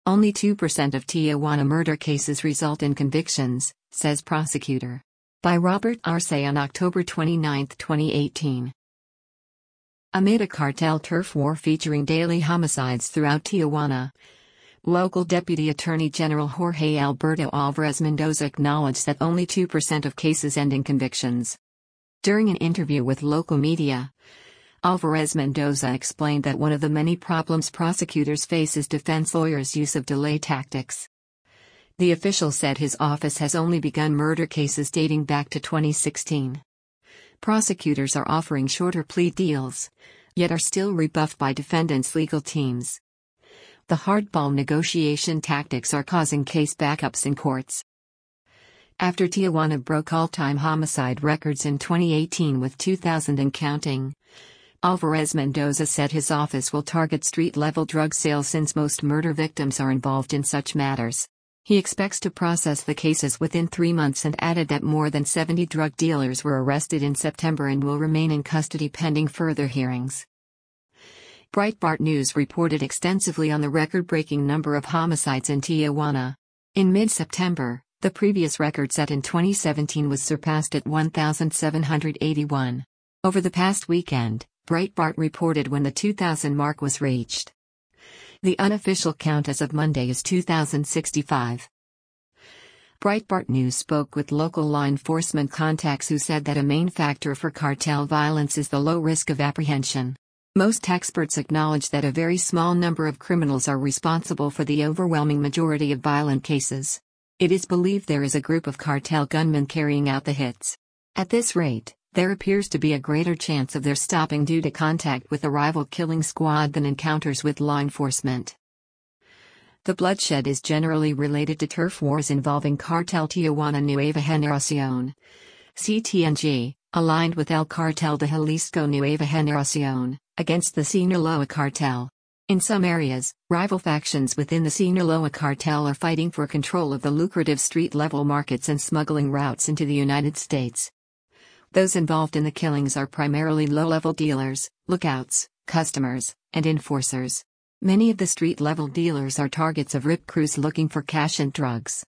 Only 2% of Tijuana murder cases result in convictions, says prosecutor. By Robert Arce on October 29, 2018. Amid a cartel turf war featuring daily homicides throughout Tijuana, local Deputy Attorney General Jorge Alberto Alvarez Mendoza acknowledged that only 2% of cases end in convictions. During an interview with local media, Alvarez Mendoza explained that one of the many problems prosecutors face is defense lawyers' use of delay tactics. The official said his office has only begun murder cases dating back to 2016. Prosecutors are offering shorter plea deals, yet are still rebuffed by defendants' legal teams. The hardball negotiation tactics are causing case backups in courts. After Tijuana broke all-time homicide records in 2018 with 2,000 and counting, Alvarez Mendoza said his office will target street-level drug sales since most murder victims are involved in such matters. He expects to process the cases within 3 months and added that more than 70 drug dealers were arrested in September and will remain in custody pending further hearings. Breitbart News reported extensively on the record-breaking number of homicides in Tijuana. In mid-September, the previous record set in 2017 was surpassed at 1,781. Over the past weekend, Breitbart reported when the 2,000 mark was reached. The unofficial count as of Monday is 2,065. Breitbart News spoke with local law enforcement contacts who said that a main factor for cartel violence is the low risk of apprehension. Most experts acknowledge that a very small number of criminals are responsible for the overwhelming majority of violent cases. It is believed there is a group of cartel gunmen carrying out the hits. At this rate, there appears to be a greater chance of their stopping due to contact with a rival killing squad than encounters with law enforcement. The bloodshed is generally related to turf wars involving Cartel Tijuana Nueva Generación, CTNG, aligned with El Cartel de Jalisco Nueva Generación, against the Sinaloa cartel. In some areas, rival factions within the Sinaloa cartel are fighting for control of the lucrative street-level markets and smuggling routes into the United States. Those involved in the killings are primarily low-level dealers, lookouts, customers, and enforcers. Many of the street-level dealers are targets of rip crews looking for cash and drugs.